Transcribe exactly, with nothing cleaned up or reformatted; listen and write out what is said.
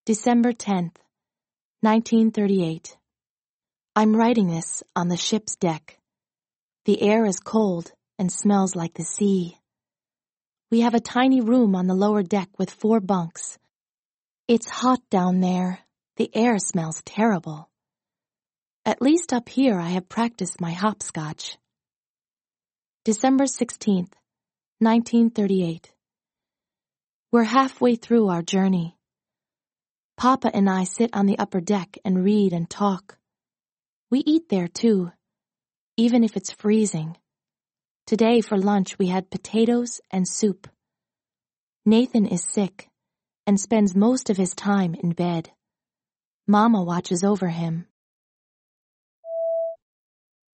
December tenth, nineteen thirty-eight. I'm writing this on the ship's deck. The air is cold and smells like the sea. We have a tiny room on the lower deck with four bunks. It's hot down there. The air smells terrible. At least up here I have practiced my hopscotch. December sixteenth, nineteen thirty-eight. We're halfway through our journey. Papa and I sit on the upper deck and read and talk. We eat there too, even if it's freezing. Today for lunch we had potatoes and soup. Nathan is sick and spends most of his time in bed. Mama watches over him.